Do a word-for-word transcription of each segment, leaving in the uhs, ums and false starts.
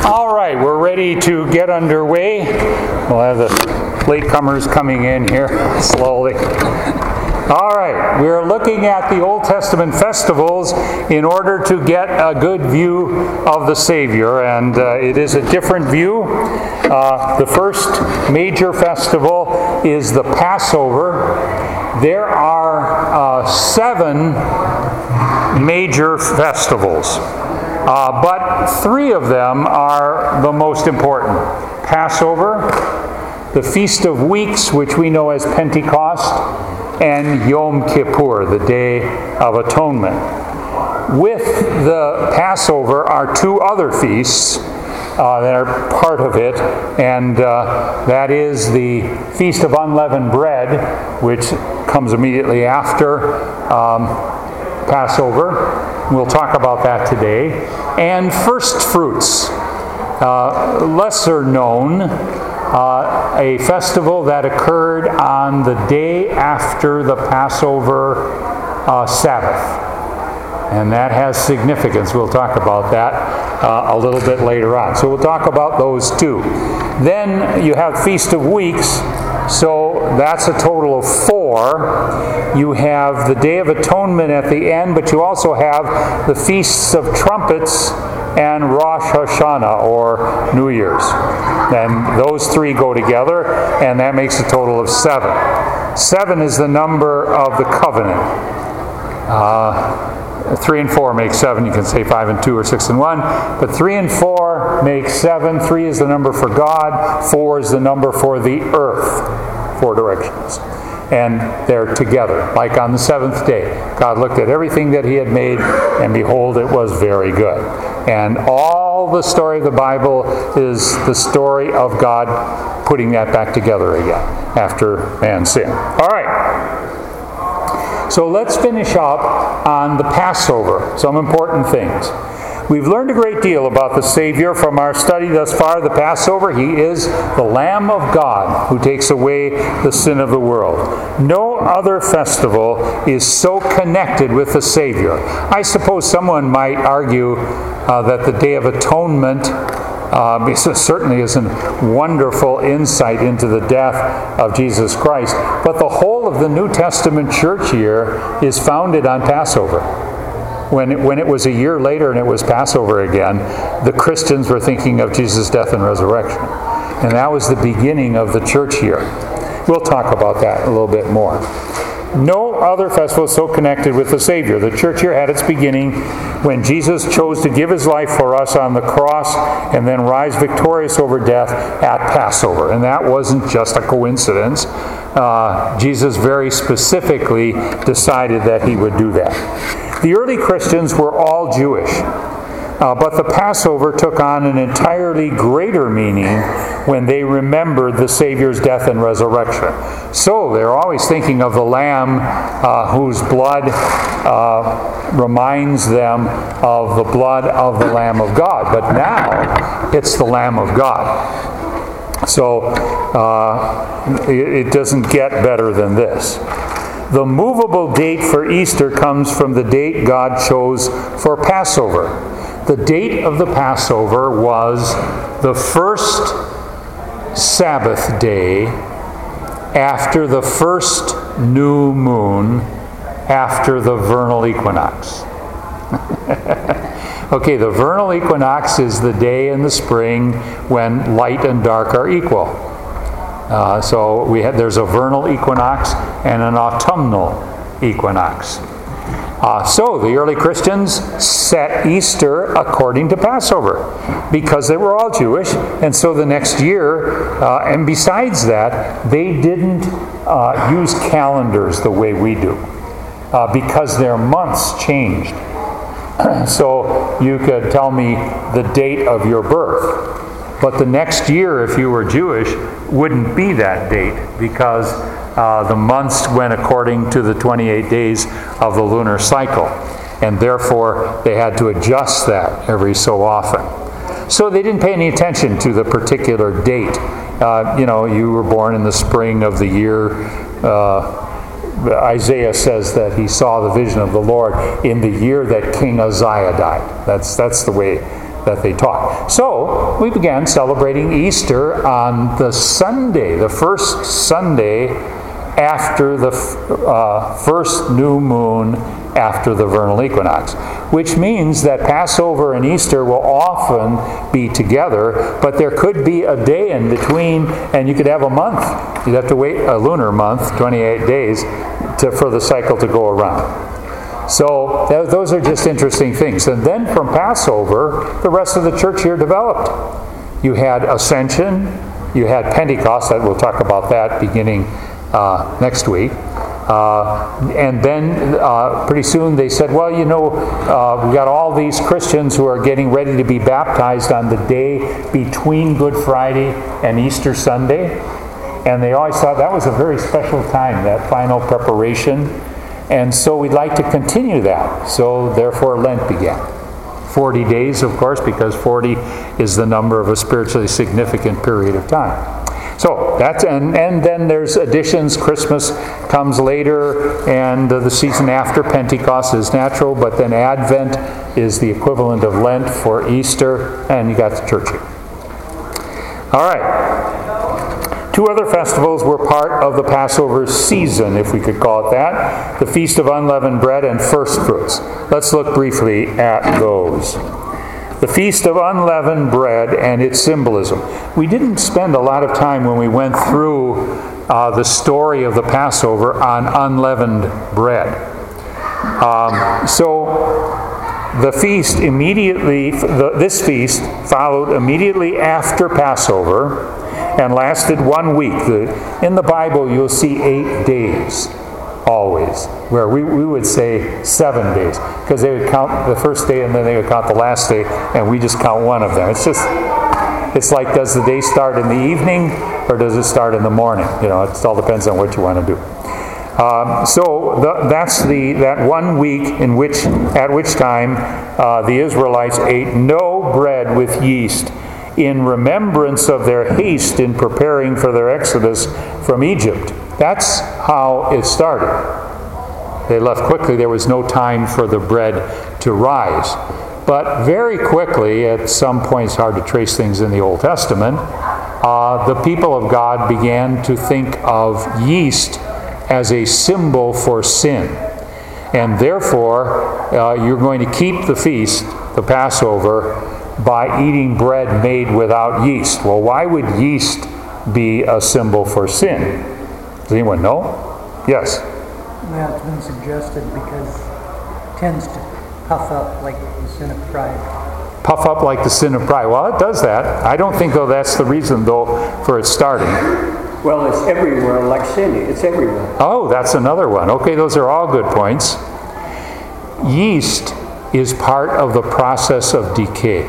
All right, we're ready to get underway. We'll have the latecomers coming in here slowly. All right, we're looking at the Old Testament festivals in order to get a good view of the Savior, and uh, it is a different view. Uh, the first major festival is the Passover. There are uh, seven major festivals. Uh, but three of them are the most important. Passover, the Feast of Weeks, which we know as Pentecost, and Yom Kippur, the Day of Atonement. With the Passover are two other feasts uh, that are part of it, and uh, that is the Feast of Unleavened Bread, which comes immediately after um, Passover. We'll talk about that today. And first fruits, uh, lesser known, uh, a festival that occurred on the day after the Passover uh, Sabbath. And that has significance. We'll talk about that uh, a little bit later on. So we'll talk about those two. Then you have Feast of Weeks. So that's a total of four. You have the Day of Atonement at the end, but you also have the Feasts of Trumpets and Rosh Hashanah, or New Year's. And those three go together, and that makes a total of seven. Seven is the number of the covenant. Uh, Three and four make seven. You can say five and two or six and one. But three and four make seven. Three is the number for God. Four is the number for the earth. Four directions. And they're together. Like on the seventh day, God looked at everything that He had made, and behold, it was very good. And all the story of the Bible is the story of God putting that back together again after man's sin. All right. So let's finish up on the Passover, some important things. We've learned a great deal about the Savior from our study thus far. The Passover, He is the Lamb of God who takes away the sin of the world. No other festival is so connected with the Savior. I suppose someone might argue uh, that the Day of Atonement Uh, certainly is a wonderful insight into the death of Jesus Christ. But the whole of the New Testament church year is founded on Passover. When it, when it was a year later and it was Passover again, the Christians were thinking of Jesus' death and resurrection. And that was the beginning of the church year. We'll talk about that a little bit more. No other festival is so connected with the Savior. The church year had its beginning when Jesus chose to give His life for us on the cross and then rise victorious over death at Passover. And that wasn't just a coincidence. Uh, Jesus very specifically decided that He would do that. The early Christians were all Jewish. Uh, but the Passover took on an entirely greater meaning when they remembered the Savior's death and resurrection. So they're always thinking of the Lamb uh, whose blood uh, reminds them of the blood of the Lamb of God. But now it's the Lamb of God. So uh, it, it doesn't get better than this. The movable date for Easter comes from the date God chose for Passover. The date of the Passover was the first Sabbath day after the first new moon after the vernal equinox. Okay, the vernal equinox is the day in the spring when light and dark are equal. Uh, so we had, there's a vernal equinox and an autumnal equinox. Uh, so the early Christians set Easter according to Passover because they were all Jewish, and so the next year, uh, and besides that, they didn't uh, use calendars the way we do uh, because their months changed. So you could tell me the date of your birth, but the next year, if you were Jewish, wouldn't be that date because Uh, the months went according to the twenty-eight days of the lunar cycle. And therefore, they had to adjust that every so often. So they didn't pay any attention to the particular date. Uh, you know, you were born in the spring of the year. Uh, Isaiah says that he saw the vision of the Lord in the year that King Uzziah died. That's, that's the way that they taught. So we began celebrating Easter on the Sunday, the first Sunday after the uh, first new moon after the vernal equinox, which means that Passover and Easter will often be together, but there could be a day in between, and you could have a month. You'd have to wait a lunar month, twenty-eight days, to, for the cycle to go around. So th- those are just interesting things. And then from Passover, the rest of the church year developed. You had Ascension, you had Pentecost, that we'll talk about that beginning uh, next week. Uh, and then uh, pretty soon they said, well, you know, uh, we've got all these Christians who are getting ready to be baptized on the day between Good Friday and Easter Sunday. And they always thought that was a very special time, that final preparation. And so we'd like to continue that. So therefore Lent began. forty days, of course, because forty is the number of a spiritually significant period of time. So that's and, and then there's additions. Christmas comes later, and uh, the season after Pentecost is natural, but then Advent is the equivalent of Lent for Easter, and you got the church year. All right. Two other festivals were part of the Passover season, if we could call it that: the Feast of Unleavened Bread and First Fruits. Let's look briefly at those. The Feast of Unleavened Bread and its symbolism. We didn't spend a lot of time when we went through uh, the story of the Passover on unleavened bread. Um, so the feast immediately, the, this feast followed immediately after Passover and lasted one week. The, in the Bible, you'll see eight days. Always, where we, we would say seven days, because they would count the first day and then they would count the last day, and we just count one of them. It's just, it's like, does the day start in the evening or does it start in the morning? You know, it all depends on what you want to do. Um, so the, that's the that one week in which, at which time, uh, the Israelites ate no bread with yeast, in remembrance of their haste in preparing for their exodus from Egypt. That's how it started. They left quickly. There was no time for the bread to rise. But very quickly, at some points, hard to trace things in the Old Testament, uh, the people of God began to think of yeast as a symbol for sin. And therefore, uh, you're going to keep the feast, the Passover, by eating bread made without yeast. Well, why would yeast be a symbol for sin? Does anyone know? Yes? Well, it's been suggested because it tends to puff up like the sin of pride. Puff up like the sin of pride. Well, it does that. I don't think, though, that's the reason, though, for it starting. Well, it's everywhere, like sin. It's everywhere. Oh, that's another one. Okay, those are all good points. Yeast is part of the process of decay.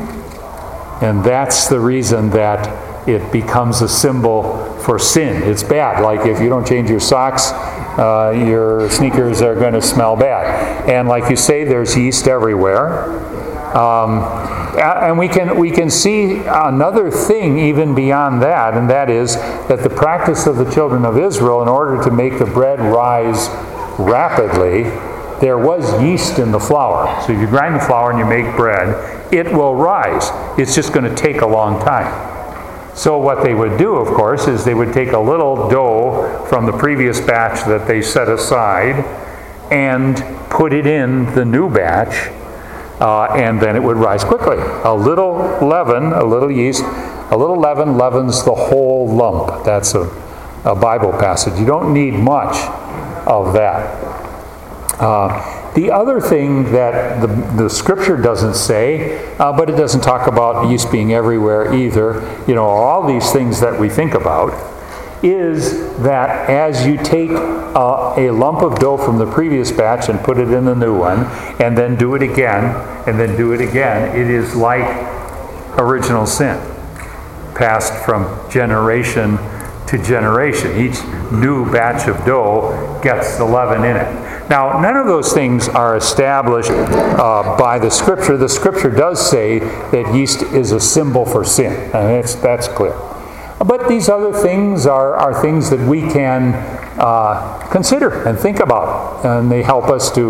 And that's the reason that it becomes a symbol for sin. It's bad. Like if you don't change your socks, uh, your sneakers are going to smell bad. And like you say, there's yeast everywhere. Um, and we can we can see another thing even beyond that, and that is that the practice of the children of Israel, in order to make the bread rise rapidly, there was yeast in the flour. So if you grind the flour and you make bread, it will rise. It's just going to take a long time. So what they would do, of course, is they would take a little dough from the previous batch that they set aside and put it in the new batch, uh, and then it would rise quickly. A little leaven, a little yeast, a little leaven leavens the whole lump. That's a, a Bible passage. You don't need much of that. Uh, The other thing that the, the Scripture doesn't say, uh, but it doesn't talk about yeast being everywhere either, you know, all these things that we think about, is that as you take uh, a lump of dough from the previous batch and put it in the new one, and then do it again, and then do it again, it is like original sin, passed from generation to generation. Each new batch of dough gets the leaven in it. Now, none of those things are established uh, by the Scripture. The Scripture does say that yeast is a symbol for sin, and that's, that's clear. But these other things are, are things that we can uh, consider and think about, and they help us to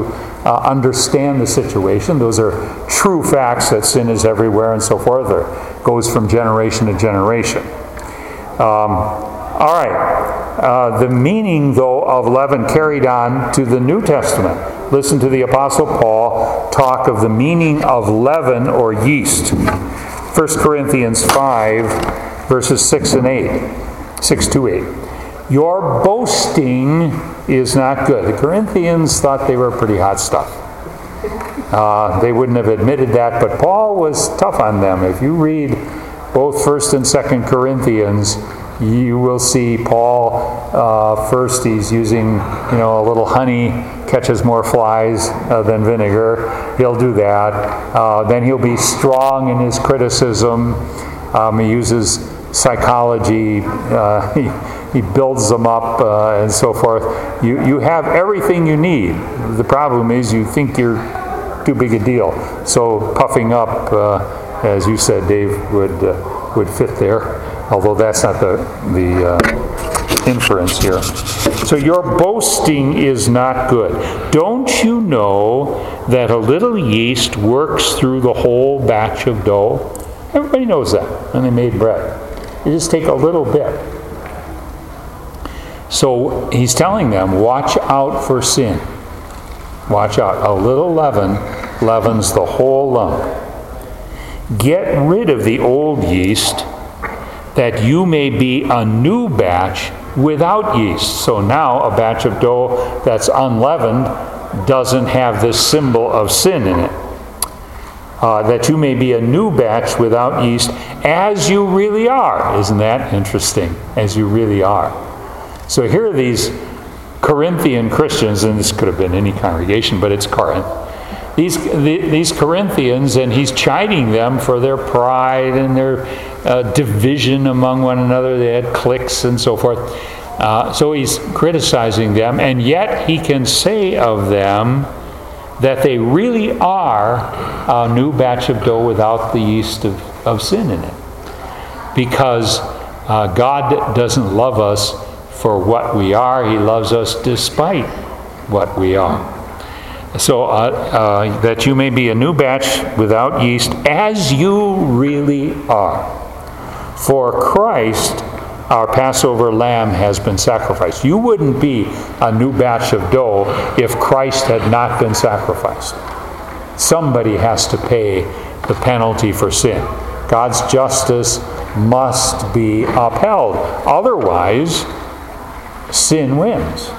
uh, understand the situation. Those are true facts that sin is everywhere and so forth. It goes from generation to generation. Um, all right. Uh, the meaning, though, of leaven carried on to the New Testament. Listen to the Apostle Paul talk of the meaning of leaven or yeast. First Corinthians five, verses six and eight. six to eight. Your boasting is not good. The Corinthians thought they were pretty hot stuff. Uh, they wouldn't have admitted that, but Paul was tough on them. If you read both First and Second Corinthians, you will see Paul, uh, first he's using, you know, a little honey catches more flies uh, than vinegar. He'll do that. Uh, then he'll be strong in his criticism. Um, he uses psychology. Uh, he, he builds them up uh, and so forth. You, you have everything you need. The problem is you think you're too big a deal. So puffing up, uh, as you said, Dave, would, uh, would fit there. Although that's not the, the uh, inference here. So your boasting is not good. Don't you know that a little yeast works through the whole batch of dough? Everybody knows that when they made bread. You just take a little bit. So he's telling them, watch out for sin. Watch out. A little leaven leavens the whole lump. Get rid of the old yeast, that you may be a new batch without yeast. So now a batch of dough that's unleavened doesn't have this symbol of sin in it. Uh, that you may be a new batch without yeast, as you really are. Isn't that interesting? As you really are. So here are these Corinthian Christians, and this could have been any congregation, but it's Corinth. These, the, these Corinthians, and he's chiding them for their pride and their uh, division among one another. They had cliques and so forth. Uh, so he's criticizing them, and yet he can say of them that they really are a new batch of dough without the yeast of, of sin in it. Because uh, God doesn't love us for what we are. He loves us despite what we are. So uh, uh, that you may be a new batch without yeast, as you really are. For Christ, our Passover lamb, has been sacrificed. You wouldn't be a new batch of dough if Christ had not been sacrificed. Somebody has to pay the penalty for sin. God's justice must be upheld. Otherwise, sin wins.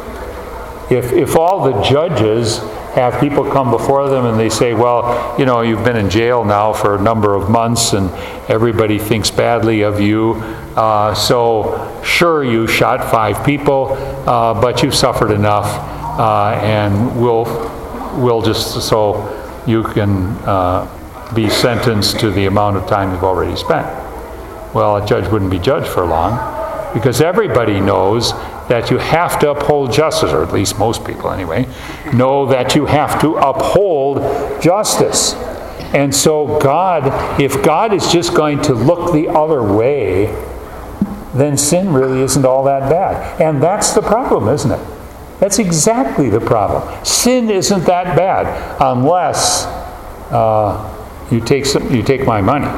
If, if all the judges have people come before them and they say, well, you know, you've been in jail now for a number of months and everybody thinks badly of you, uh, so sure, you shot five people, uh, but you've suffered enough, uh, and we'll, we'll just, so you can uh, be sentenced to the amount of time you've already spent. Well, a judge wouldn't be judged for long, because everybody knows that you have to uphold justice, or at least most people anyway, know that you have to uphold justice. And so God, if God is just going to look the other way, then sin really isn't all that bad. And that's the problem, isn't it? That's exactly the problem. Sin isn't that bad unless uh, you take some, you take my money.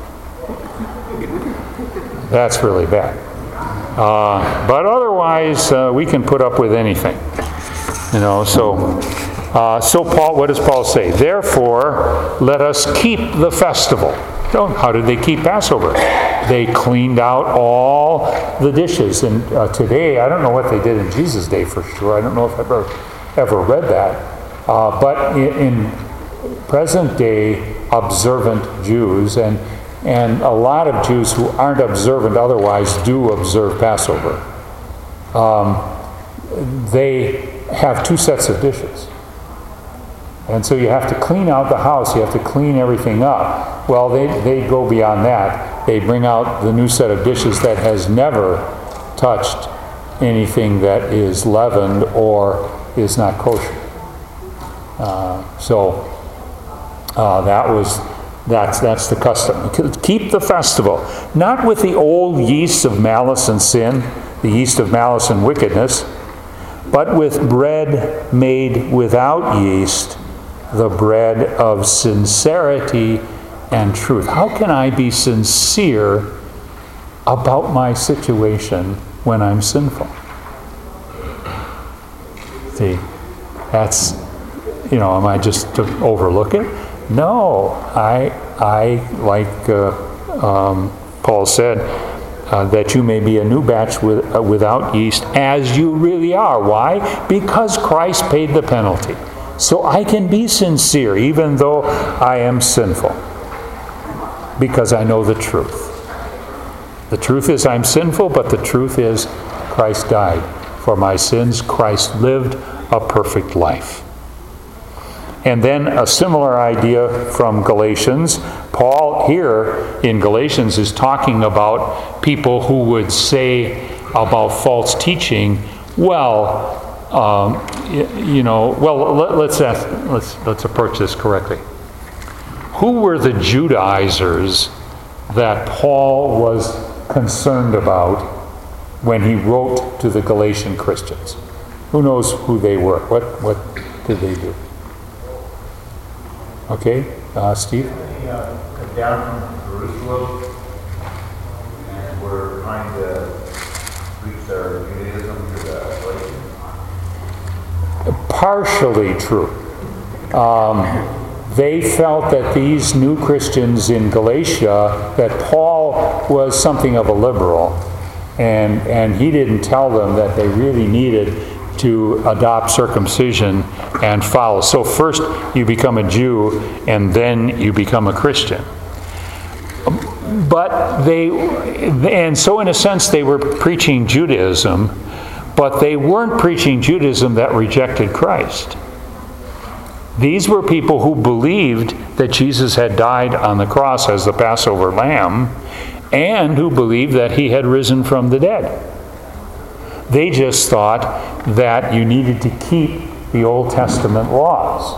That's really bad. Uh, but otherwise, uh, we can put up with anything. You know, so, uh, so Paul, what does Paul say? Therefore, let us keep the festival. So how did they keep Passover? They cleaned out all the dishes. And uh, today, I don't know what they did in Jesus' day for sure. I don't know if I've ever, ever read that. Uh, but in, in present day observant Jews, and And a lot of Jews who aren't observant otherwise do observe Passover. Um, they have two sets of dishes. And so you have to clean out the house. You have to clean everything up. Well, they, they go beyond that. They bring out the new set of dishes that has never touched anything that is leavened or is not kosher. Uh, so uh, that was... That's, that's the custom. Keep the festival, not with the old yeast of malice and sin, the yeast of malice and wickedness, but with bread made without yeast, the bread of sincerity and truth. How can I be sincere about my situation when I'm sinful? See, that's, you know, am I just to overlook it? No, I, I like uh, um, Paul said, uh, that you may be a new batch with, uh, without yeast, as you really are. Why? Because Christ paid the penalty. So I can be sincere even though I am sinful, because I know the truth. The truth is I'm sinful, but the truth is Christ died for my sins. Christ lived a perfect life. And then a similar idea from Galatians. Paul here in Galatians is talking about people who would say about false teaching, well, um, you know, well, let, let's ask, let's let's approach this correctly. Who were the Judaizers that Paul was concerned about when he wrote to the Galatian Christians? Who knows who they were? What what did they do? Okay, uh, Steve? They uh, come down from Jerusalem and were trying to preach their Judaism to the Galatians. Partially true. Um, they felt that these new Christians in Galatia, that Paul was something of a liberal, and, and he didn't tell them that they really needed to adopt circumcision and follow. So first you become a Jew, and then you become a Christian. But they, and so in a sense they were preaching Judaism, but they weren't preaching Judaism that rejected Christ. These were people who believed that Jesus had died on the cross as the Passover lamb, and who believed that he had risen from the dead. They just thought that you needed to keep the Old Testament laws.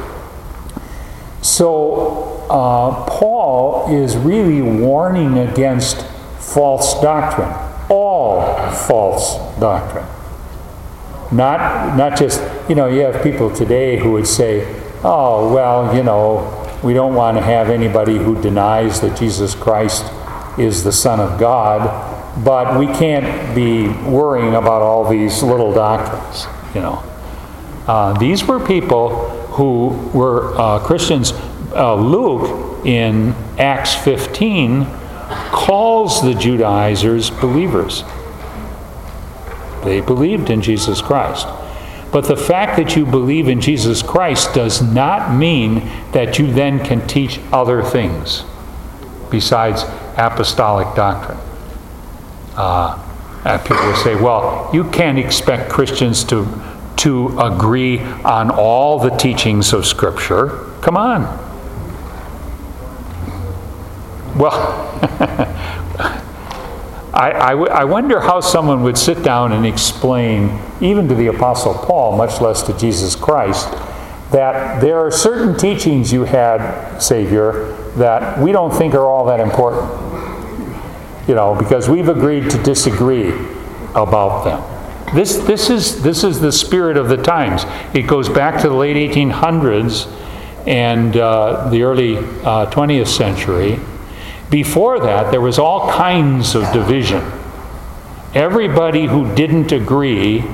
So uh, Paul is really warning against false doctrine. All false doctrine. Not, not just, you know, you have people today who would say, oh, well, you know, we don't want to have anybody who denies that Jesus Christ is the Son of God, but we can't be worrying about all these little doctrines, you know. Uh, these were people who were uh, Christians. Uh, Luke, in Acts fifteen, calls the Judaizers believers. They believed in Jesus Christ. But the fact that you believe in Jesus Christ does not mean that you then can teach other things besides apostolic doctrine. Uh, and people will say, well, you can't expect Christians to, to agree on all the teachings of Scripture. Come on. Well, I, I, w- I wonder how someone would sit down and explain, even to the Apostle Paul, much less to Jesus Christ, that there are certain teachings you had, Savior, that we don't think are all that important. You know, because we've agreed to disagree about them. This, this, is, this is the spirit of the times. It goes back to the late eighteen hundreds and uh, the early uh, twentieth century. Before that, there was all kinds of division. Everybody who didn't agree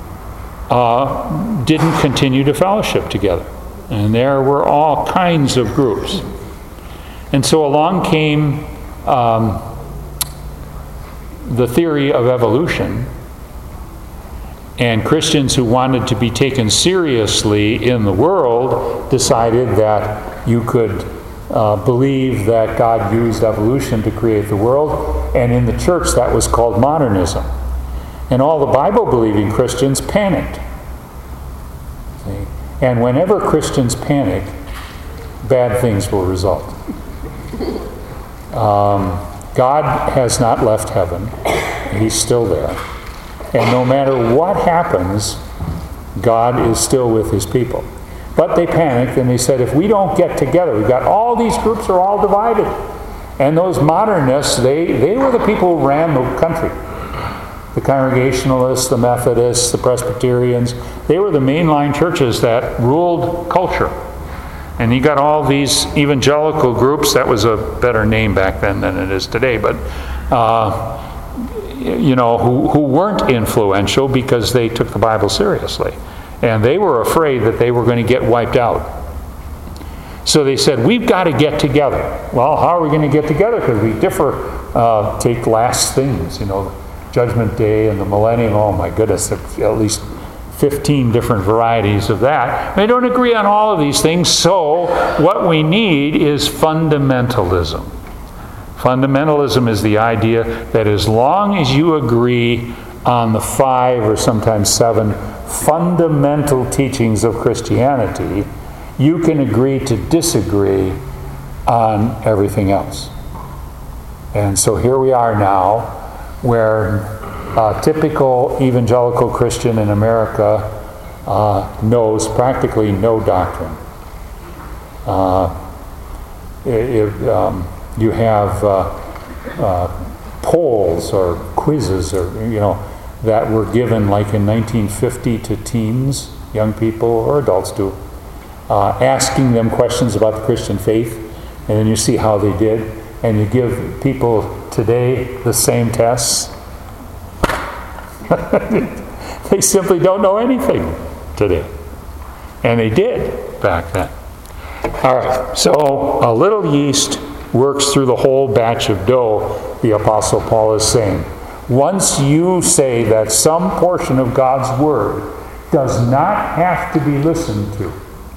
uh, didn't continue to fellowship together. And there were all kinds of groups. And so along came um, the theory of evolution, and Christians who wanted to be taken seriously in the world decided that you could uh, believe that God used evolution to create the world, and in the church that was called modernism. And all the Bible-believing Christians panicked. See? And whenever Christians panic, bad things will result. Um, God has not left heaven. He's still there. And no matter what happens, God is still with his people. But they panicked and they said, if we don't get together, we've got all these groups are all divided. And those modernists, they, they were the people who ran the country. The Congregationalists, the Methodists, the Presbyterians, they were the mainline churches that ruled culture. And you got all these evangelical groups. That was a better name back then than it is today, but uh, you know, who, who weren't influential because they took the Bible seriously. And they were afraid that they were going to get wiped out. So they said, we've got to get together. Well, how are we going to get together? Because we differ. Uh, take last things, you know, Judgment Day and the Millennium. Oh my goodness, there's at least fifteen different varieties of that. They don't agree on all of these things, so what we need is fundamentalism. Fundamentalism is the idea that as long as you agree on the five or sometimes seven fundamental teachings of Christianity, you can agree to disagree on everything else. And so here we are now, where a typical evangelical Christian in America uh, knows practically no doctrine. Uh, it, um, you have uh, uh, polls or quizzes, or you know, that were given like in nineteen fifty to teens, young people or adults do, uh, asking them questions about the Christian faith, and then you see how they did. And you give people today the same tests. They simply don't know anything today. And they did back then. All right, so a little yeast works through the whole batch of dough, the Apostle Paul is saying. Once you say that some portion of God's Word does not have to be listened to,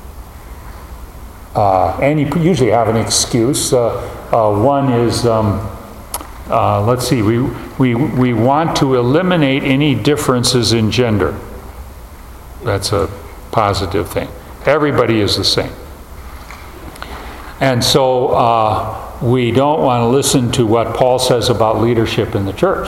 uh, and you usually have an excuse. Uh, Uh, one is, um, uh, let's see, we, we, we want to eliminate any differences in gender. That's a positive thing. Everybody is the same. And so uh, we don't want to listen to what Paul says about leadership in the church.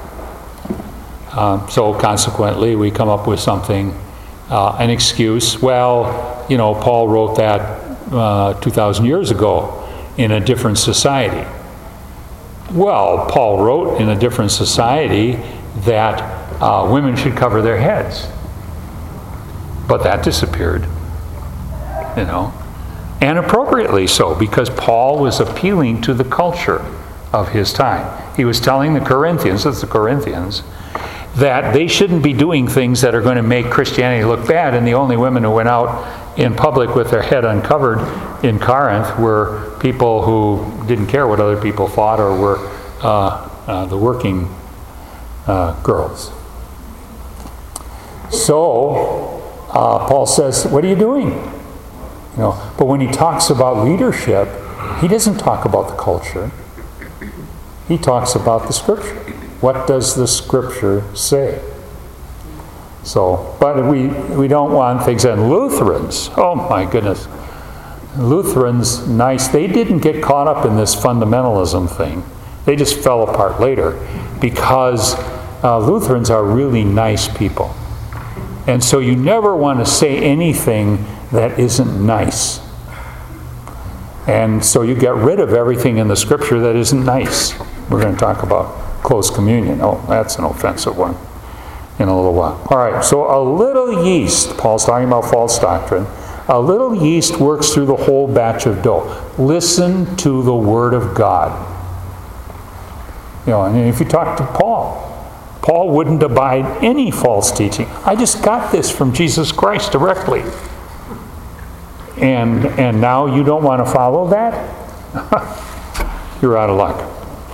Um, so consequently, we come up with something, uh, an excuse. Well, you know, Paul wrote that uh, two thousand years ago. In a different society. Well, Paul wrote in a different society that uh, women should cover their heads. But that disappeared, you know. And appropriately so, because Paul was appealing to the culture of his time. He was telling the Corinthians, that's the Corinthians, that they shouldn't be doing things that are going to make Christianity look bad, and the only women who went out in public with their head uncovered in Corinth were people who didn't care what other people thought, or were uh, uh, the working uh, girls. So uh, Paul says, what are you doing? You know, but when he talks about leadership, he doesn't talk about the culture. He talks about the Scripture. What does the Scripture say? So, but we, we don't want things. And Lutherans, oh my goodness. Lutherans, nice. They didn't get caught up in this fundamentalism thing. They just fell apart later because uh, Lutherans are really nice people. And so you never want to say anything that isn't nice. And so you get rid of everything in the Scripture that isn't nice. We're going to talk about close communion. Oh, that's an offensive one in a little while. All right, so a little yeast, Paul's talking about false doctrine, a little yeast works through the whole batch of dough. Listen to the Word of God. You know, and if you talk to Paul, Paul wouldn't abide any false teaching. I just got this from Jesus Christ directly. And, and now you don't want to follow that? You're out of luck.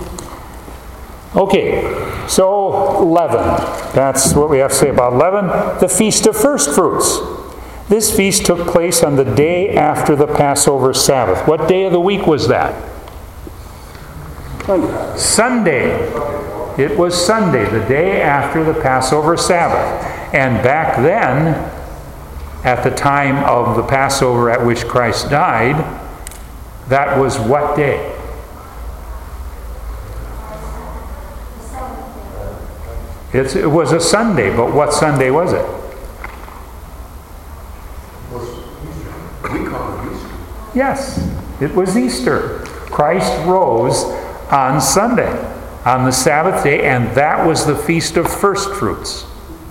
Okay, so leaven. That's what we have to say about leaven. The Feast of First Fruits. This feast took place on the day after the Passover Sabbath. What day of the week was that? Sunday. Sunday. It was Sunday, the day after the Passover Sabbath. And back then, at the time of the Passover at which Christ died, that was what day? It's, it was a Sunday, but what Sunday was it? We call it Easter. Yes, it was Easter. Christ rose on Sunday. on the Sabbath day, and that was the Feast of First Fruits.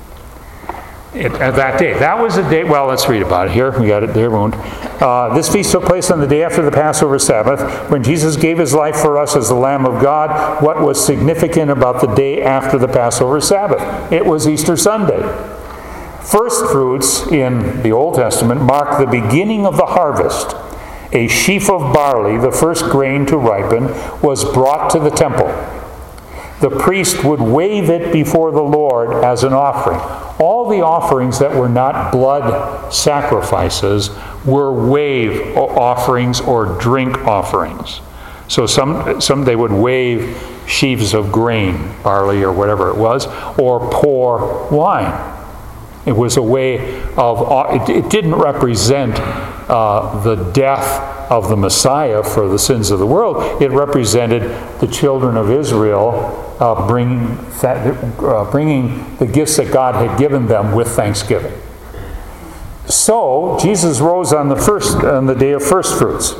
It, uh, that day. That was the day, well, let's read about it here. We got it there, won't. Uh, this feast took place on the day after the Passover Sabbath, when Jesus gave his life for us as the Lamb of God. What was significant about the day after the Passover Sabbath? It was Easter Sunday. First fruits in the Old Testament mark the beginning of the harvest. A sheaf of barley, the first grain to ripen, was brought to the temple. The priest would wave it before the Lord as an offering. All the offerings that were not blood sacrifices were wave offerings or drink offerings. So some, some they would wave sheaves of grain, barley or whatever it was, or pour wine. It was a way of, it, it didn't represent uh, the death of the Messiah for the sins of the world. It represented the children of Israel uh, bringing, uh, bringing the gifts that God had given them with thanksgiving. So, Jesus rose on the first, on the day of first fruits.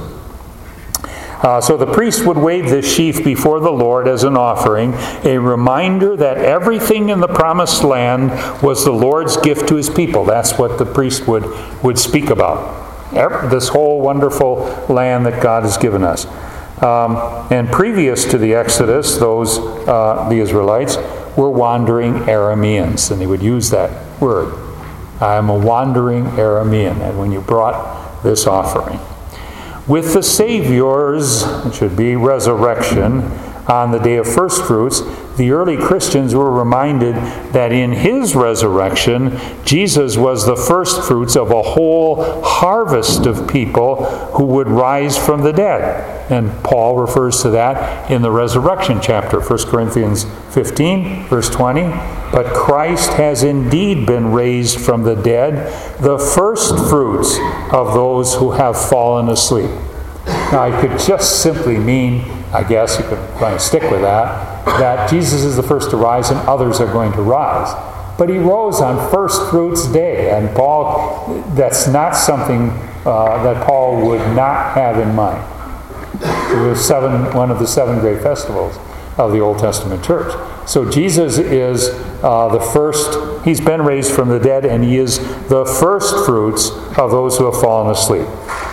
Uh, so the priest would wave this sheaf before the Lord as an offering, a reminder that everything in the promised land was the Lord's gift to his people. That's what the priest would, would speak about. This whole wonderful land that God has given us. Um, and previous to the Exodus, those, uh, the Israelites, were wandering Arameans, and they would use that word. I am a wandering Aramean, and when you brought this offering. With the Savior's, it should be resurrection, on the day of first fruits, the early Christians were reminded that in his resurrection, Jesus was the first fruits of a whole harvest of people who would rise from the dead. And Paul refers to that in the resurrection chapter, First Corinthians fifteen, verse twenty. But Christ has indeed been raised from the dead, the first fruits of those who have fallen asleep. Now, it could just simply mean, I guess you could kind of stick with that, that Jesus is the first to rise and others are going to rise. But he rose on first fruits day, and Paul, that's not something uh, that Paul would not have in mind. It was seven, one of the seven great festivals of the Old Testament church. So Jesus is uh, the first, he's been raised from the dead, and he is the first fruits of those who have fallen asleep.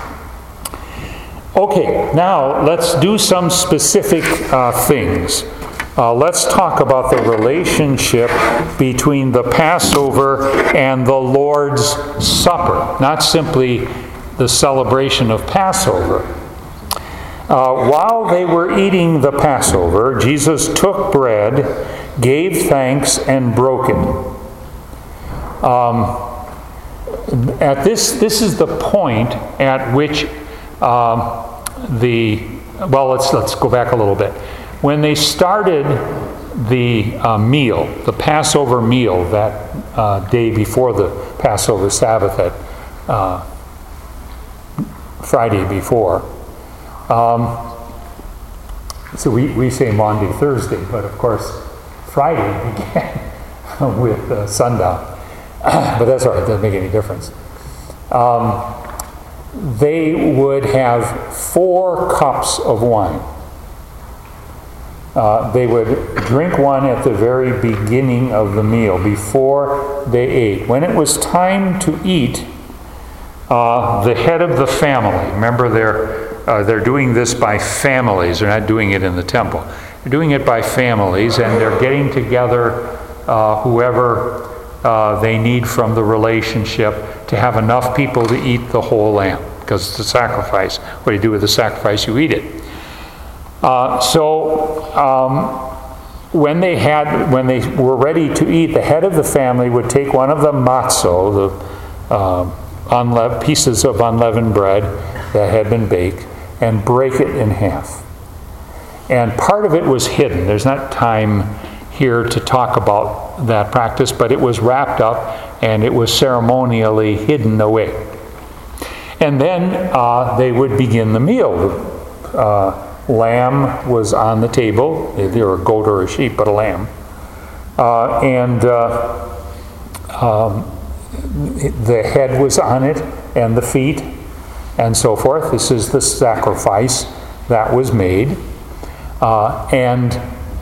Okay, now let's do some specific uh, things. Uh, let's talk about the relationship between the Passover and the Lord's Supper, not simply the celebration of Passover. Uh, while they were eating the Passover, Jesus took bread, gave thanks, and broke it. Um, at this, this is the point at which um, the well, let's let's go back a little bit. When they started the uh, meal, the Passover meal, that uh, day before the Passover Sabbath, that uh, Friday before. Um, so we, we say Maundy, Thursday, but of course Friday began with uh, sundown. But that's all right, doesn't make any difference. Um, they would have four cups of wine. Uh, they would drink one at the very beginning of the meal, before they ate. When it was time to eat, uh, the head of the family, remember they're, uh, they're doing this by families, they're not doing it in the temple. They're doing it by families, and they're getting together uh, whoever uh, they need from the relationship to have enough people to eat the whole lamb, because it's a sacrifice. What do you do with the sacrifice? You eat it. Uh, so um, when they had, when they were ready to eat, the head of the family would take one of the matzo, the uh, unle- pieces of unleavened bread that had been baked, and break it in half. And part of it was hidden. There's not time here to talk about that practice, but it was wrapped up and it was ceremonially hidden away. And then uh, they would begin the meal. Uh, lamb was on the table, either a goat or a sheep, but a lamb. Uh, and uh, um, the head was on it, and the feet, and so forth. This is the sacrifice that was made. Uh, and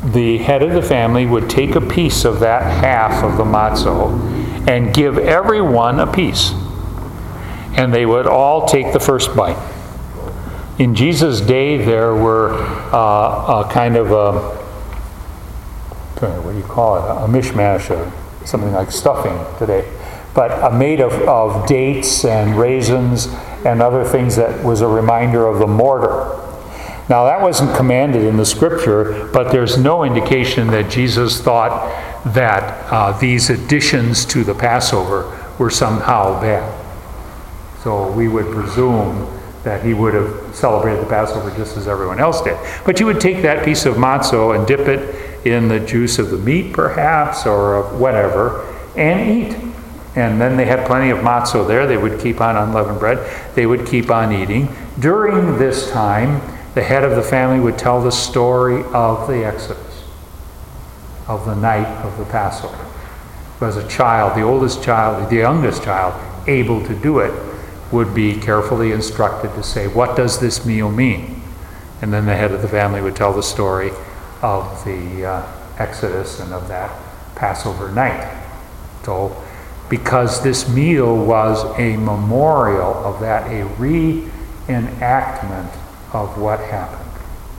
the head of the family would take a piece of that half of the matzo and give everyone a piece. And they would all take the first bite. In Jesus' day, there were uh, a kind of a, what do you call it, a mishmash, or something like stuffing today, but uh, made of, of dates and raisins and other things that was a reminder of the mortar. Now, that wasn't commanded in the scripture, but there's no indication that Jesus thought that uh, these additions to the Passover were somehow bad. So we would presume that he would have celebrated the Passover just as everyone else did. But you would take that piece of matzo and dip it in the juice of the meat, perhaps, or of whatever, and eat. And then they had plenty of matzo there. They would keep on unleavened bread. They would keep on eating. During this time, the head of the family would tell the story of the Exodus, of the night of the Passover. As a child, the oldest child, the youngest child, able to do it, would be carefully instructed to say, what does this meal mean? And then the head of the family would tell the story of the uh, Exodus and of that Passover night. So, because this meal was a memorial of that, a reenactment of what happened.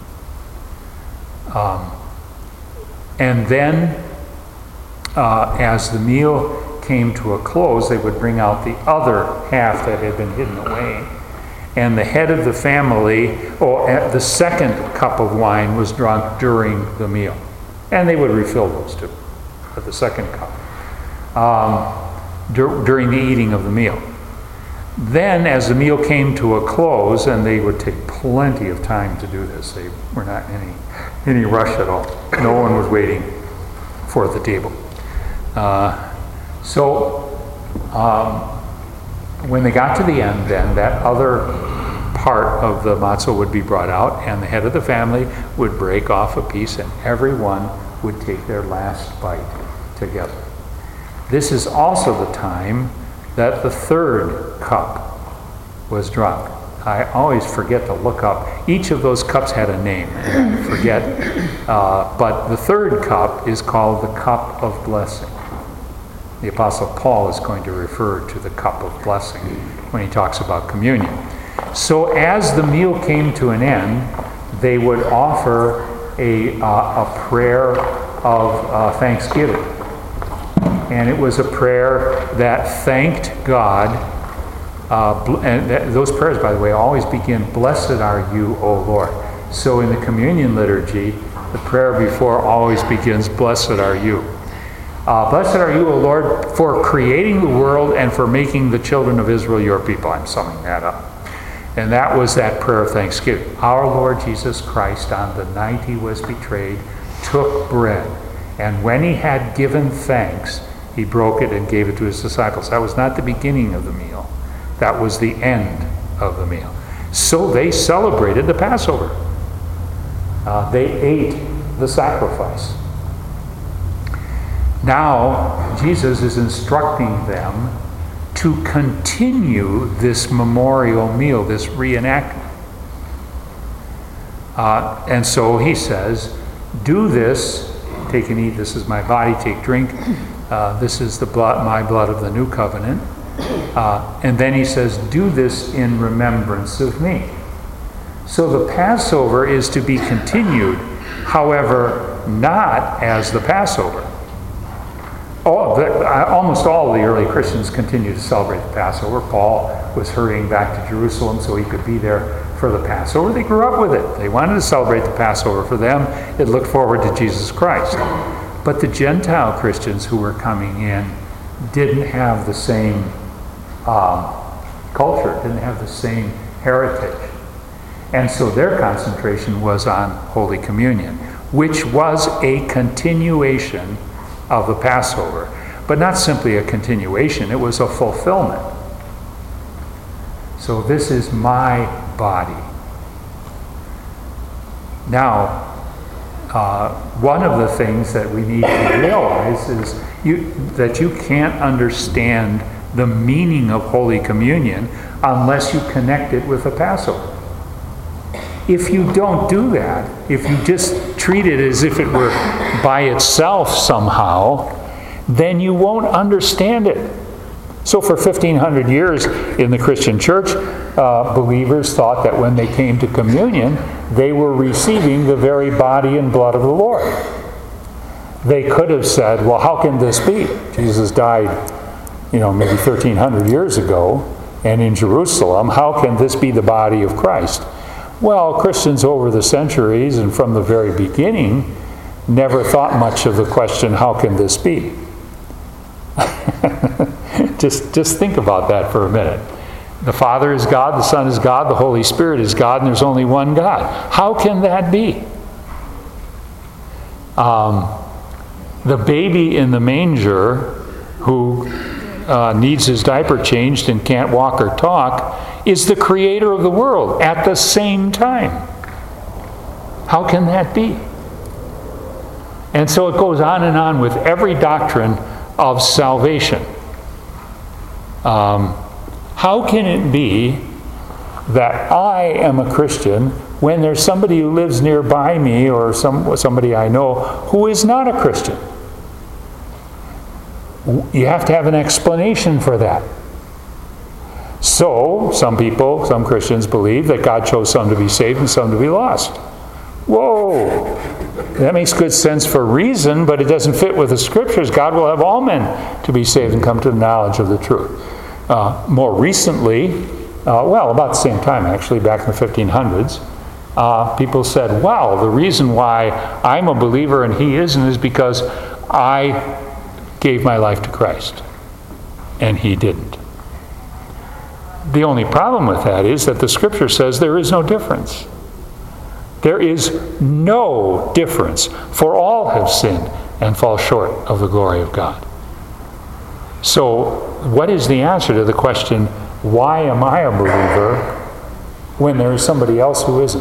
Um, and then, uh, as the meal came to a close, they would bring out the other half that had been hidden away. And the head of the family, or the second cup of wine was drunk during the meal. And they would refill those two, for the second cup, um, dur- during the eating of the meal. Then, as the meal came to a close, and they would take plenty of time to do this, they were not in any, any rush at all. No one was waiting for the table. Uh, So, um, when they got to the end, then, that other part of the matzo would be brought out, and the head of the family would break off a piece, and everyone would take their last bite together. This is also the time that the third cup was drunk. I always forget to look up. Each of those cups had a name, and I forget. Uh, but the third cup is called the cup of blessing. The Apostle Paul is going to refer to the cup of blessing when he talks about communion. So as the meal came to an end, they would offer a, uh, a prayer of uh, thanksgiving. And it was a prayer that thanked God. Uh, bl- and th- those prayers, by the way, always begin, "Blessed are you, O Lord." So in the communion liturgy, the prayer before always begins, "Blessed are you." Uh, Blessed are you, O Lord, for creating the world and for making the children of Israel your people. I'm summing that up. And that was that prayer of thanksgiving. Our Lord Jesus Christ, on the night he was betrayed, took bread. And when he had given thanks, he broke it and gave it to his disciples. That was not the beginning of the meal. That was the end of the meal. So they celebrated the Passover. Uh, they ate the sacrifice. Now, Jesus is instructing them to continue this memorial meal, this reenactment. Uh, and so he says, do this, take and eat, this is my body, take, drink, uh, this is the blood, my blood of the new covenant. Uh, and then he says, do this in remembrance of me. So the Passover is to be continued, however, not as the Passover. All, almost all of the early Christians continued to celebrate the Passover. Paul was hurrying back to Jerusalem so he could be there for the Passover. They grew up with it. They wanted to celebrate the Passover. For them, it looked forward to Jesus Christ. But the Gentile Christians who were coming in didn't have the same um, culture, didn't have the same heritage. And so their concentration was on Holy Communion, which was a continuation of the Passover, but not simply a continuation, it was a fulfillment. So this is my body. Now, uh, one of the things that we need to realize is you, that you can't understand the meaning of Holy Communion unless you connect it with the Passover. If you don't do that, if you just treat it as if it were by itself somehow, then you won't understand it. So for fifteen hundred years in the Christian church, uh, believers thought that when they came to communion, they were receiving the very body and blood of the Lord. They could have said, well, how can this be? Jesus died, you know, maybe thirteen hundred years ago, and in Jerusalem, how can this be the body of Christ? Well, Christians over the centuries and from the very beginning never thought much of the question, how can this be? just, just think about that for a minute. The Father is God, the Son is God, the Holy Spirit is God, and there's only one God. How can that be? Um, the baby in the manger who uh, needs his diaper changed and can't walk or talk is the creator of the world at the same time. How can that be? And so it goes on and on with every doctrine of salvation. Um, how can it be that I am a Christian when there's somebody who lives nearby me or some, somebody I know who is not a Christian? You have to have an explanation for that. So, some people, some Christians believe that God chose some to be saved and some to be lost. Whoa! That makes good sense for reason, but it doesn't fit with the Scriptures. God will have all men to be saved and come to the knowledge of the truth. Uh, more recently, uh, well, about the same time actually, back in the fifteen hundreds, uh, people said, wow, the reason why I'm a believer and he isn't is because I gave my life to Christ and he didn't. The only problem with that is that the Scripture says there is no difference. There is no difference, for all have sinned and fall short of the glory of God. So, what is the answer to the question, why am I a believer when there is somebody else who isn't?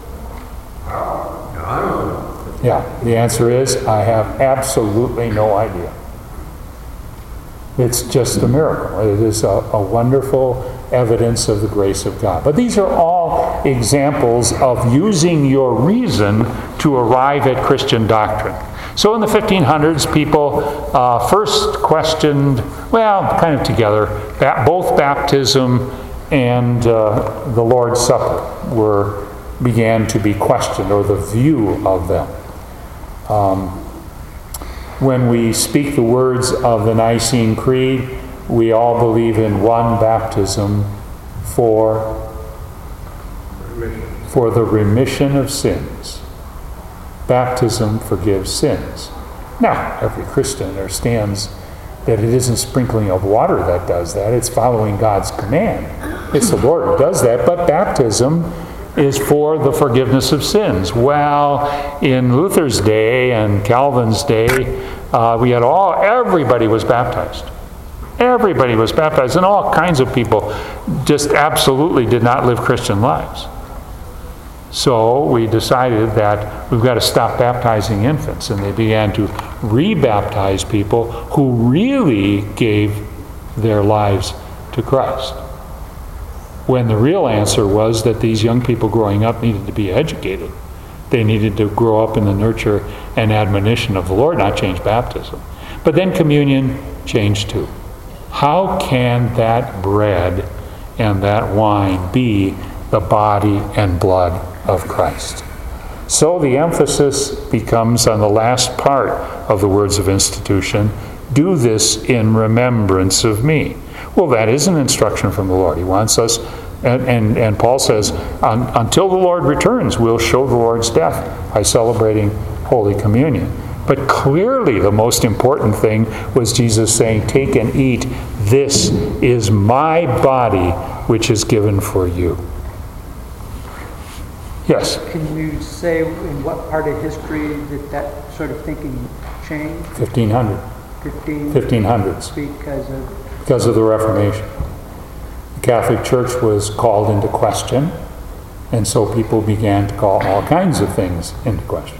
Yeah, the answer is, I have absolutely no idea. It's just a miracle. It is a, a wonderful evidence of the grace of God. But these are all examples of using your reason to arrive at Christian doctrine. So in the fifteen hundreds, people uh, first questioned, well, kind of together, ba- both baptism and uh, the Lord's Supper were began to be questioned, or the view of them. Um, when we speak the words of the Nicene Creed, we all believe in one baptism for, for the remission of sins. Baptism forgives sins. Now, every Christian understands that it isn't sprinkling of water that does that. It's following God's command. It's the Lord who does that. But baptism is for the forgiveness of sins. Well, in Luther's day and Calvin's day, uh, we had all, everybody was baptized. Everybody was baptized, and all kinds of people just absolutely did not live Christian lives. So we decided that we've got to stop baptizing infants, and they began to re-baptize people who really gave their lives to Christ. When the real answer was that these young people growing up needed to be educated. They needed to grow up in the nurture and admonition of the Lord, not change baptism. But then communion changed too. How can that bread and that wine be the body and blood of Christ? So the emphasis becomes on the last part of the words of institution, do this in remembrance of me. Well, that is an instruction from the Lord. He wants us, and, and, and Paul says, Un, until the Lord returns, we'll show the Lord's death by celebrating Holy Communion. But clearly the most important thing was Jesus saying, take and eat, this is my body which is given for you. Yes? Can you say in what part of history did that sort of thinking change? fifteen hundred. fifteen? fifteen hundreds. Because of... Because of the Reformation. The Catholic Church was called into question, and so people began to call all kinds of things into question.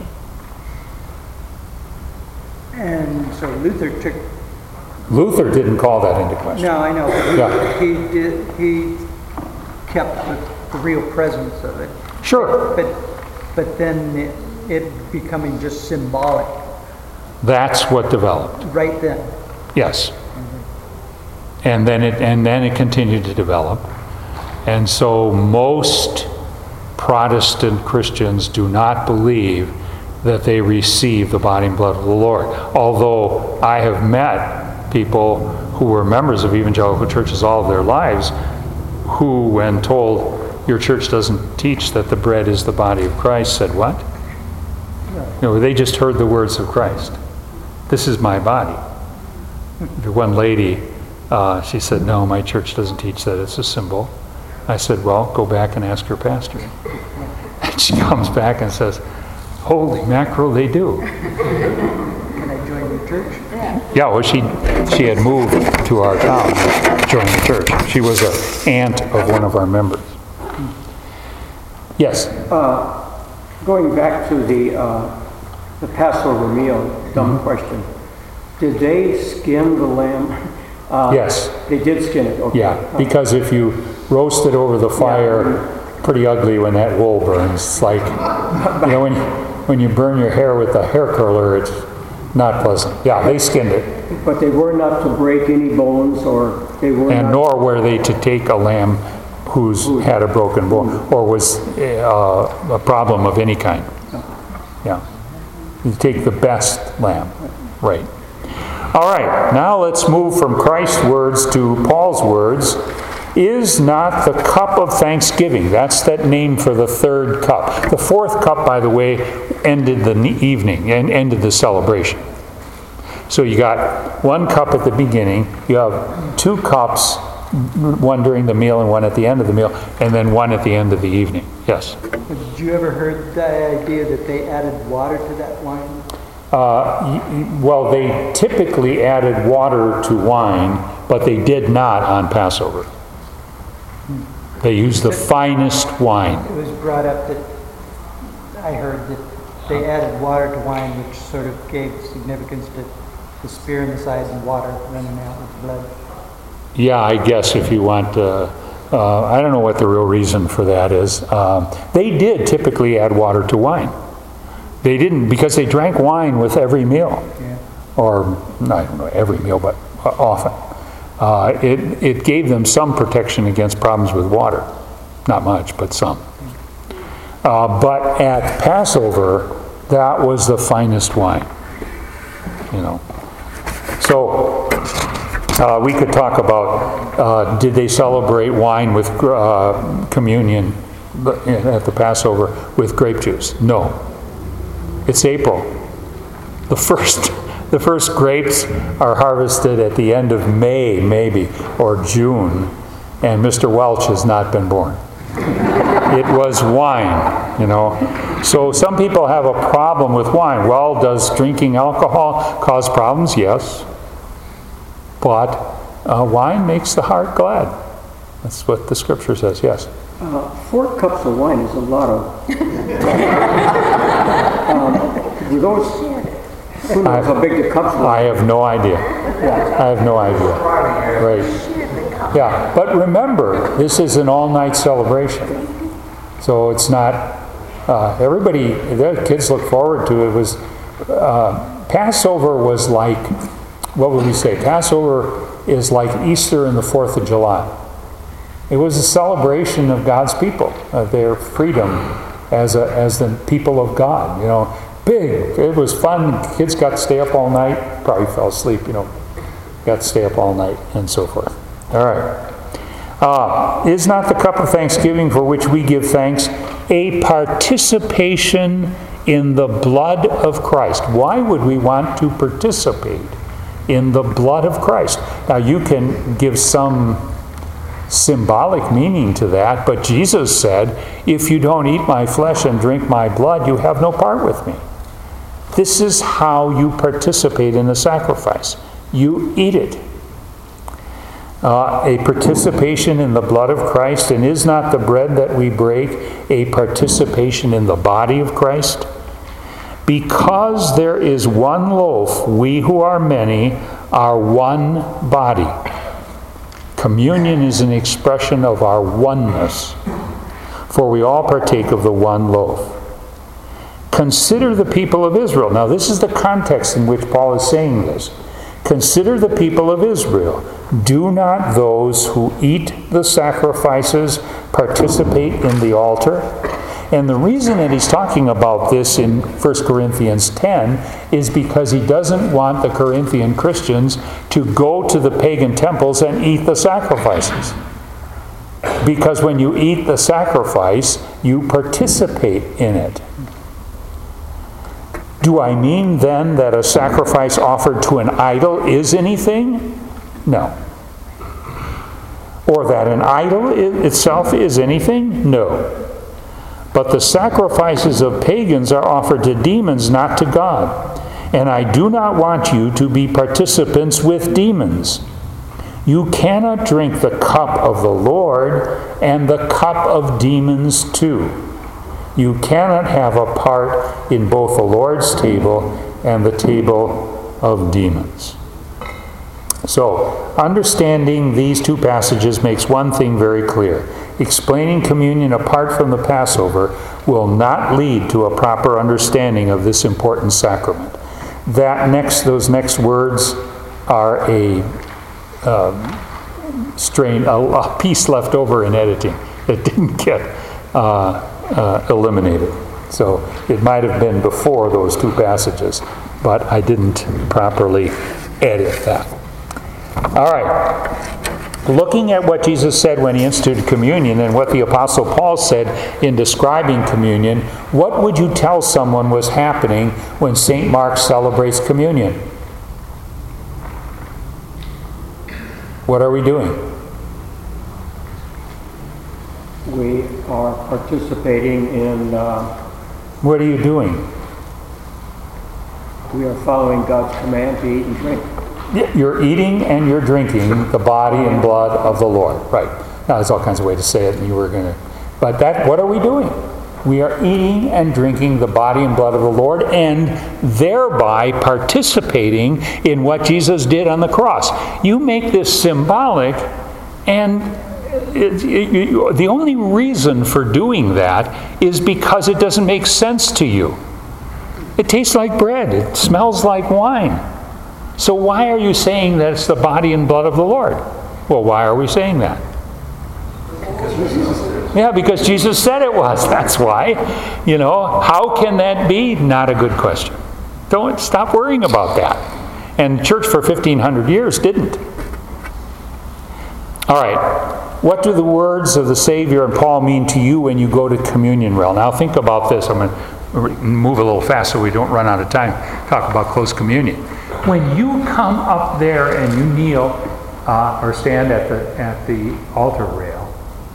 And so Luther took... Luther didn't call that into question. No, I know, but he, Yeah. he did, he kept the, the real presence of it. Sure. But, but then it, it becoming just symbolic That's what developed. right then. Yes. And then it and then it continued to develop. And so most Protestant Christians do not believe that they receive the body and blood of the Lord. Although I have met people who were members of evangelical churches all of their lives who, when told, your church doesn't teach that the bread is the body of Christ, said, what? You know, they just heard the words of Christ. This is my body. The one lady, uh, she said, no, my church doesn't teach that. It's a symbol. I said, well, go back and ask your pastor. And she comes back and says, holy mackerel, they do. Can I join your church? Yeah, well, she she had moved to our town, joined the church. She was an aunt of one of our members. Yes? Uh, going back to the, uh, the Passover meal, dumb Mm-hmm. question. Did they skin the lamb? Uh, Yes. They did skin it, okay. Yeah, because if you roast it over the fire, pretty ugly when that wool burns. It's like, you know, when, when you burn your hair with a hair curler, it's not pleasant. Yeah, they skinned it. But they were not to break any bones, or they were And not... nor were they to take a lamb who's had a broken bone or was uh, a problem of any kind. Yeah. You take the best lamb. Right. All right, now let's move from Christ's words to Paul's words. Is not the cup of thanksgiving, that's that name for the third cup. The fourth cup, by the way, ended the evening and ended the celebration. So you got one cup at the beginning, you have two cups, one during the meal and one at the end of the meal, and then one at the end of the evening. Yes? Did you ever heard the idea that they added water to that wine? Uh, y- y- well, they typically added water to wine, but they did not on Passover. They used the finest wine. It was brought up that, I heard that they added water to wine, which sort of gave significance to the spear in the side and water running out with blood. Yeah, I guess if you want, uh, uh, I don't know what the real reason for that is. Um, they did typically add water to wine. They didn't, because they drank wine with every meal. Yeah. Or, I don't know, every meal, but uh, often. Uh, it, it gave them some protection against problems with water. Not much, but some. Uh, but at Passover, that was the finest wine. You know. So, uh, we could talk about, uh, did they celebrate wine with uh, communion at the Passover with grape juice? No. It's April. The first... The first grapes are harvested at the end of May, maybe, or June, and Mister Welch has not been born. It was wine, you know. So some people have a problem with wine. Well, does drinking alcohol cause problems? Yes. But uh, wine makes the heart glad. That's what the scripture says, yes. Uh, four cups of wine is a lot of... um, do those... Who knows how big the cups were? I have no idea. I have no idea. Right. Yeah, but remember, this is an all-night celebration. So it's not, uh, everybody, the kids look forward to it. It was, uh, Passover was like, what would we say? Passover is like Easter and the fourth of July. It was a celebration of God's people, of their freedom as, a, as the people of God, you know. Big. It was fun. Kids got to stay up all night. Probably fell asleep, you know. Got to stay up all night and so forth. All right. Uh, is not the cup of thanksgiving for which we give thanks a participation in the blood of Christ? Why would we want to participate in the blood of Christ? Now you can give some symbolic meaning to that, but Jesus said, if you don't eat my flesh and drink my blood, you have no part with me. This is how you participate in the sacrifice. You eat it. Uh, a participation in the blood of Christ, and is not the bread that we break a participation in the body of Christ? Because there is one loaf, we who are many are one body. Communion is an expression of our oneness. for we all partake of the one loaf. Consider the people of Israel. Now, this is the context in which Paul is saying this. Consider the people of Israel. Do not those who eat the sacrifices participate in the altar? And the reason that he's talking about this in First Corinthians ten is because he doesn't want the Corinthian Christians to go to the pagan temples and eat the sacrifices. Because when you eat the sacrifice, you participate in it. Do I mean then that a sacrifice offered to an idol is anything? No. Or that an idol itself is anything? No. But the sacrifices of pagans are offered to demons, not to God. And I do not want you to be participants with demons. You cannot drink the cup of the Lord and the cup of demons too. You cannot have a part in both the Lord's table and the table of demons. So, understanding these two passages makes one thing very clear. Explaining communion apart from the Passover will not lead to a proper understanding of this important sacrament. That next, those next words are a um, strain, a, a piece left over in editing that didn't get uh, uh, eliminated. So it might have been before those two passages, but I didn't properly edit that. All right. Looking at what Jesus said when he instituted communion and what the Apostle Paul said in describing communion, what would you tell someone was happening when Saint Mark celebrates communion? What are we doing? We are participating in, uh, What are you doing? we are following God's command to eat and drink. You're eating and you're drinking the body and blood of the Lord. Right. Now, there's all kinds of ways to say it, and you were going to... But that, what are we doing? We are eating and drinking the body and blood of the Lord, and thereby participating in what Jesus did on the cross. You make this symbolic, and it, it, you, the only reason for doing that is because it doesn't make sense to you. It tastes like bread. It smells like wine. So why are you saying that it's the body and blood of the Lord? Well, why are we saying that? Yeah, because Jesus said it was. That's why. You know, how can that be? Not a good question. Don't stop worrying about that. And church for fifteen hundred years didn't. All right. What do the words of the Savior and Paul mean to you when you go to communion rail? Now think about this. I'm going to move a little fast so we don't run out of time. Talk about close communion. When you come up there and you kneel uh, or stand at the at the altar rail,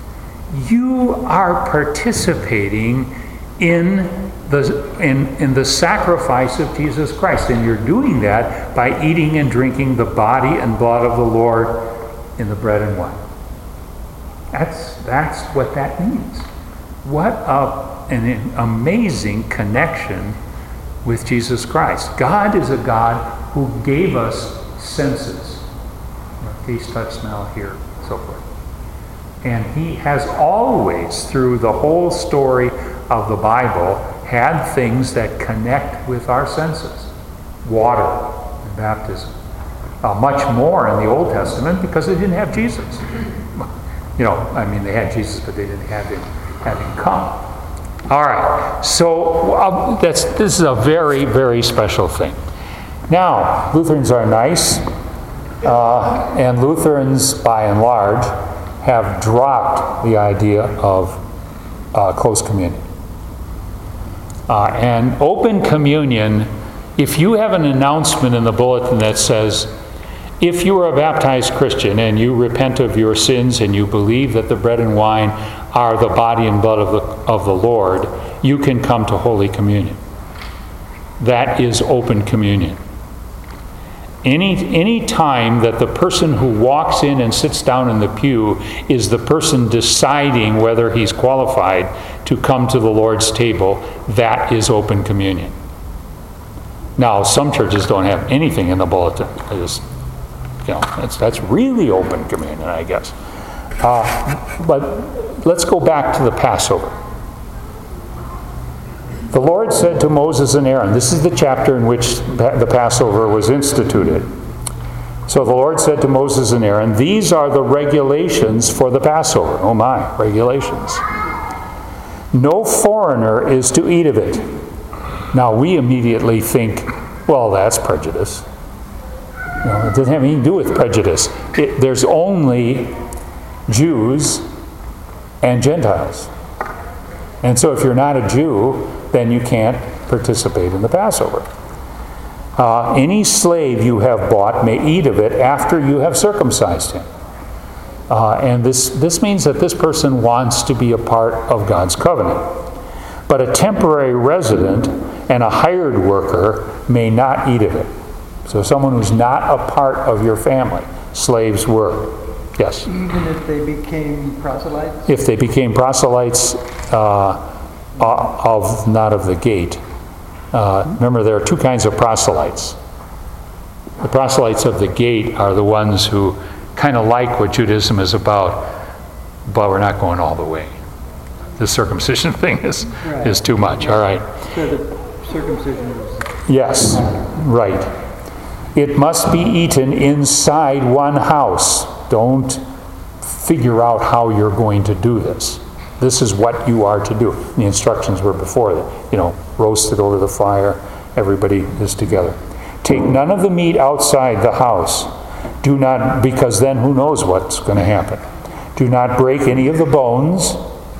you are participating in the in, in the sacrifice of Jesus Christ, and you're doing that by eating and drinking the body and blood of the Lord in the bread and wine. That's that's what that means. What a, an amazing connection with Jesus Christ. God is a God who gave us senses. Taste, touch, smell, hear, so forth. And he has always, through the whole story of the Bible, had things that connect with our senses. Water and baptism. Uh, much more in the Old Testament because they didn't have Jesus. You know, I mean, they had Jesus, but they didn't have him, have him come. All right, so uh, that's this is a very, very special thing. Now, Lutherans are nice, uh, and Lutherans, by and large, have dropped the idea of uh, close communion. Uh, and open communion, if you have an announcement in the bulletin that says, if you are a baptized Christian and you repent of your sins and you believe that the bread and wine are the body and blood of the, of the Lord, you can come to Holy Communion. That is open communion. Any, any time that the person who walks in and sits down in the pew is the person deciding whether he's qualified to come to the Lord's table, that is open communion. Now, some churches don't have anything in the bulletin. They just, you know, that's, that's really open communion, I guess. Uh, but let's go back to the Passover. The Lord said to Moses and Aaron, this is the chapter in which the Passover was instituted. So the Lord said to Moses and Aaron, these are the regulations for the Passover. Oh my, regulations. No foreigner is to eat of it. Now we immediately think, well, that's prejudice. No, it doesn't have anything to do with prejudice. It, there's only Jews and Gentiles. And so if you're not a Jew, then you can't participate in the Passover. Uh, any slave you have bought may eat of it after you have circumcised him. Uh, and this, this means that this person wants to be a part of God's covenant. But a temporary resident and a hired worker may not eat of it. So someone who's not a part of your family, slaves were. Yes? Even if they became proselytes? If they became proselytes uh, of, not of the gate. Uh, remember, there are two kinds of proselytes. The proselytes of the gate are the ones who kind of like what Judaism is about, but we're not going all the way. The circumcision thing is, right. is too much. All right. So the circumcision is... Yes, right. It must be eaten inside one house. Don't figure out how you're going to do this. This is what you are to do. The instructions were before that. You know, roast it over the fire. Everybody is together. Take none of the meat outside the house. Do not, because then who knows what's going to happen. Do not break any of the bones.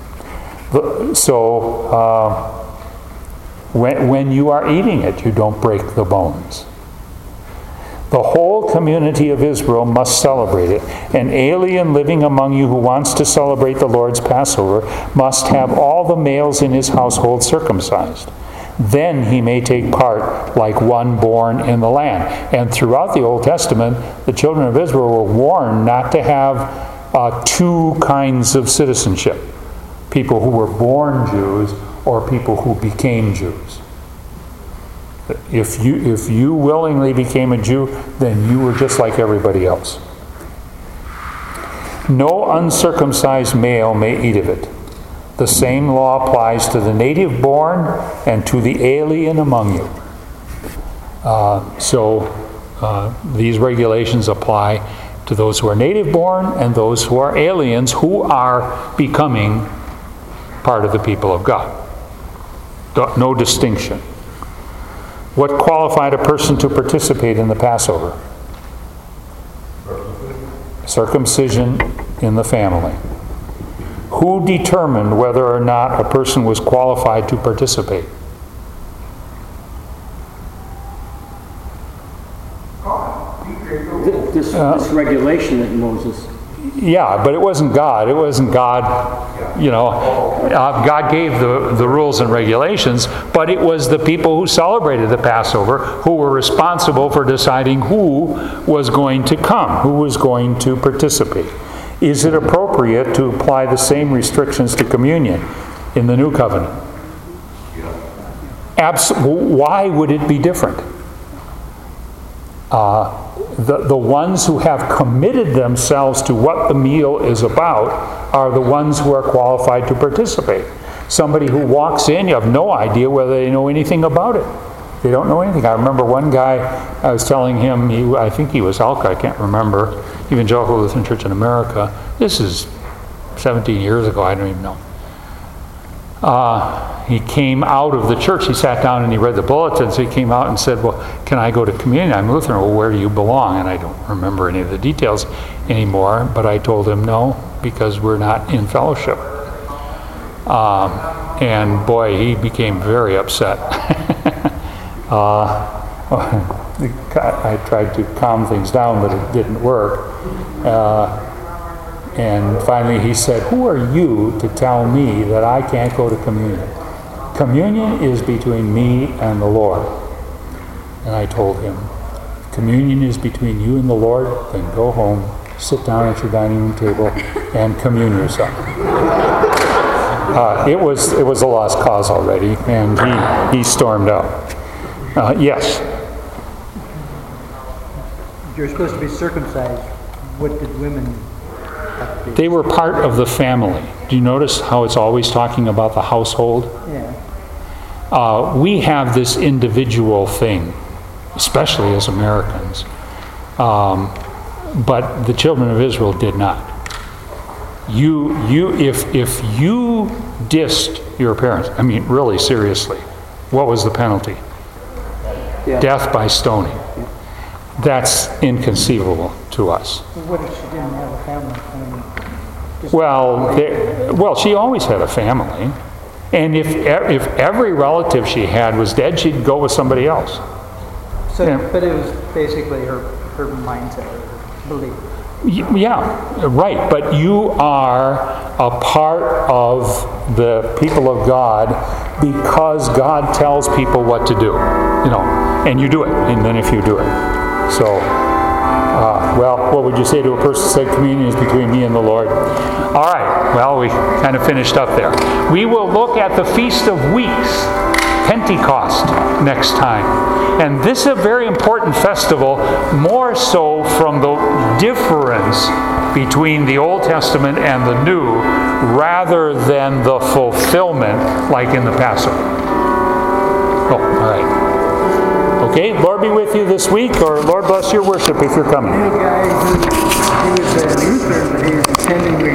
So, uh, when, when you are eating it, you don't break the bones. The whole community of Israel must celebrate it. An alien living among you who wants to celebrate the Lord's Passover must have all the males in his household circumcised. Then he may take part like one born in the land. And throughout the Old Testament, the children of Israel were warned not to have uh, two kinds of citizenship. People who were born Jews or people who became Jews. If you, if you willingly became a Jew, then you were just like everybody else. No uncircumcised male may eat of it. The same law applies to the native born and to the alien among you. Uh, so uh, these regulations apply to those who are native born and those who are aliens who are becoming part of the people of God. No distinction. What qualified a person to participate in the Passover? Circumcision in the family. Who determined whether or not a person was qualified to participate? This, this regulation that Moses... Yeah, but it wasn't God. It wasn't God, you know. Uh, God gave the, the rules and regulations, but it was the people who celebrated the Passover who were responsible for deciding who was going to come, who was going to participate. Is it appropriate to apply the same restrictions to communion in the New Covenant? Abs- why would it be different? Uh, the, the ones who have committed themselves to what the meal is about are the ones who are qualified to participate. Somebody who walks in, you have no idea whether they know anything about it. They don't know anything. I remember one guy, I was telling him, he, I think he was Alka, I can't remember, Evangelical Lutheran Church in America. This is seventeen years ago, I don't even know. Uh, he came out of the church, he sat down and he read the bulletin, so he came out and said, well, can I go to communion? I'm Lutheran. Well, where do you belong? And I don't remember any of the details anymore, but I told him no, because we're not in fellowship. Um, and boy, he became very upset. uh, I tried to calm things down, but it didn't work. Uh, And finally he said, who are you to tell me that I can't go to communion? Communion is between me and the Lord. And I told him, communion is between you and the Lord, then go home, sit down at your dining room table, and commune yourself. Uh, it was it was a lost cause already, and he, he stormed out. Uh, yes? You're supposed to be circumcised. What did women They were part of the family. Do you notice how it's always talking about the household? Yeah. Uh, we have this individual thing, especially as Americans, um, but the children of Israel did not. You, you, if, if you dissed your parents, I mean, really seriously, what was the penalty? Yeah. Death by stoning. That's inconceivable to us. But what if she didn't have a family? I mean, just- Well, there, well, she always had a family, and if e- if every relative she had was dead, she'd go with somebody else. So, yeah. but it was basically her, her mindset, her belief. Y- Yeah, right, but you are a part of the people of God because God tells people what to do, you know, and you do it, and then if you do it. So, uh, well, what would you say to a person who said communion is between me and the Lord? All right, well, we kind of finished up there. We will look at the Feast of Weeks, Pentecost, next time. And this is a very important festival, more so from the difference between the Old Testament and the New, rather than the fulfillment like in the Passover. Oh, all right. Okay, Lord be with you this week, or Lord bless your worship if you're coming. Hey guys,